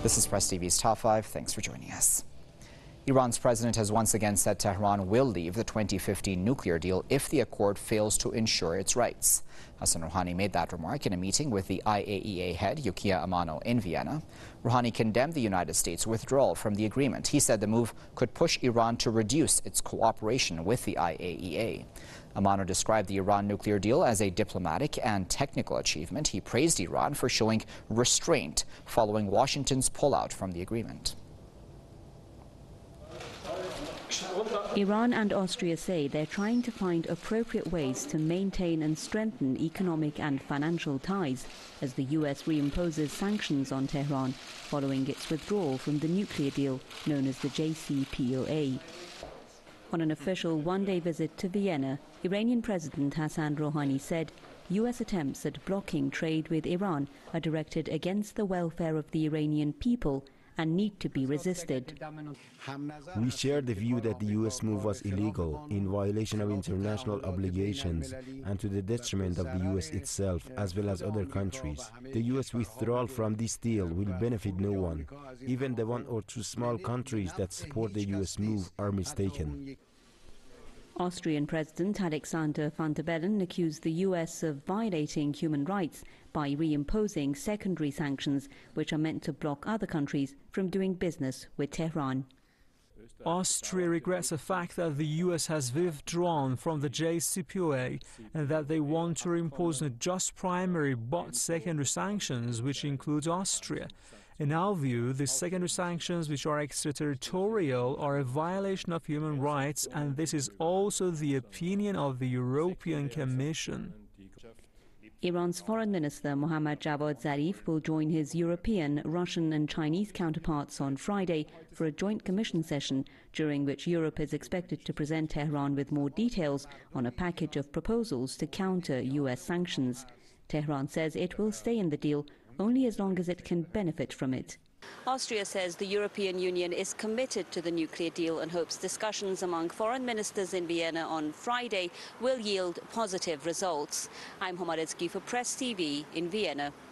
This is Press TV's Top 5. Thanks for joining us. Iran's president has once again said Tehran will leave the 2015 nuclear deal if the accord fails to ensure its rights. Hassan Rouhani made that remark in a meeting with the IAEA head, Yukiya Amano, in Vienna. Rouhani condemned the United States' withdrawal from the agreement. He said the move could push Iran to reduce its cooperation with the IAEA. Amano described the Iran nuclear deal as a diplomatic and technical achievement. He praised Iran for showing restraint following Washington's pullout from the agreement. Iran and Austria say they're trying to find appropriate ways to maintain and strengthen economic and financial ties as the US reimposes sanctions on Tehran following its withdrawal from the nuclear deal known as the JCPOA. On an official one-day visit to Vienna, Iranian President Hassan Rouhani said US attempts at blocking trade with Iran are directed against the welfare of the Iranian people and need to be resisted. We share the view that the US move was illegal, in violation of international obligations, and to the detriment of the US itself, as well as other countries. The US withdrawal from this deal will benefit no one. Even the one or two small countries that support the US move are mistaken. Austrian President Alexander Van der Bellen accused the US of violating human rights by reimposing secondary sanctions which are meant to block other countries from doing business with Tehran. Austria regrets the fact that the US has withdrawn from the JCPOA and that they want to impose not just primary but secondary sanctions, which includes Austria. In our view, the secondary sanctions, which are extraterritorial, are a violation of human rights, and this is also the opinion of the European Commission. Iran's Foreign Minister Mohammad Javad Zarif will join his European, Russian and Chinese counterparts on Friday for a joint commission session, during which Europe is expected to present Tehran with more details on a package of proposals to counter US sanctions. Tehran says it will stay in the deal only as long as it can benefit from it. Austria says the European Union is committed to the nuclear deal and hopes discussions among foreign ministers in Vienna on Friday will yield positive results. I'm Homaredsky for Press TV in Vienna.